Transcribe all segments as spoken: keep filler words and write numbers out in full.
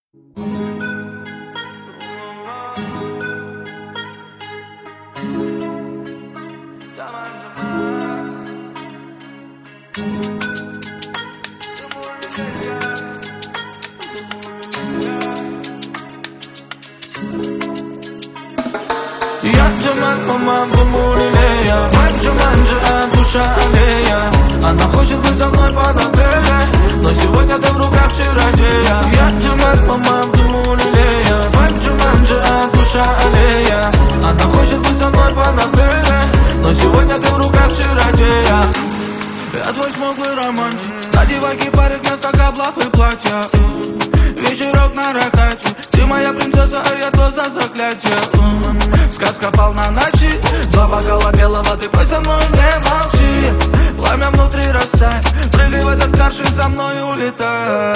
Я Джамаль, мама, думаю, лилея. Манджа, манджа, душа аллея. Она хочет быть со мной под отелем, но сегодня ты в руках чародея. Я Джамаль, мама, думаю, лилея. Манджа, манджа, душа аллея. Она хочет быть со мной под отелем, но сегодня ты в руках чародея. Я твой смуглый романтик. Надевай кипарик вместо каблов и платья. Вечерок на ракате. Ты моя принцесса, а я то за заклятие. Сказка полна ночи. Два бокала белого, ты пой со мной, не молчи. Пламя внутри растает. Прыгай в этот карш и со мной улетай.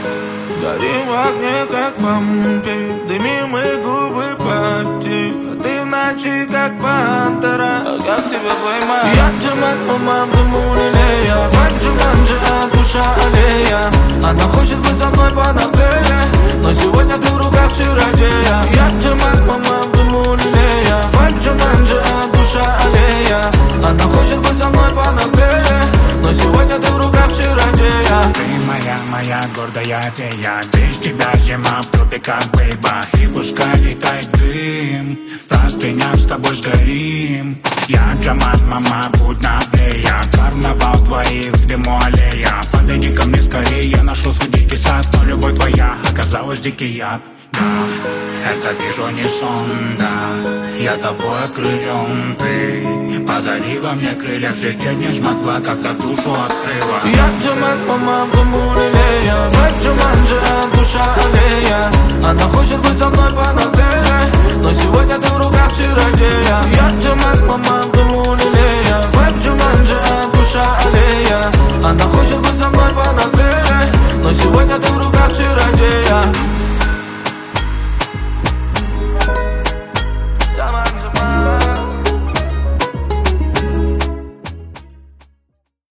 Горим в огне, как вампир. Дымим и губы пати. А ты в ночи, как пантера. А как тебя поймать? Я Джамаль, мама, дыму лилея. Манджа, манджа, душа аллея. Она хочет быть со мной под отелем, но сегодня ты в руках чародея. Я Джамаль, мама, дыму лилея. Манджа, манджа, душа аллея. Она хочет быть со мной под отелем, но сегодня ты в руках чародея. Ты моя, моя гордая фея. Без тебя зима в тропиках, бейба. И пускай летает дым, в простынях с тобой сгорим. Я Джамаль, мама, будь наглея. Карнавал двоих в дыму аллея. Подойди ко мне скорее, я нашел свой дикий сад. Но любовь твоя оказалась дикий яд. Да, это вижу не сон, да. Я тобой окрылен, ты подарила мне крылья. Взлететь не смогла, когда душу открыла. Я Джамаль, мама, дыму лилея. Манджа, манджа, душа аллея. Она хочет быть со мной под отелем, но сегодня ты в руках чародея.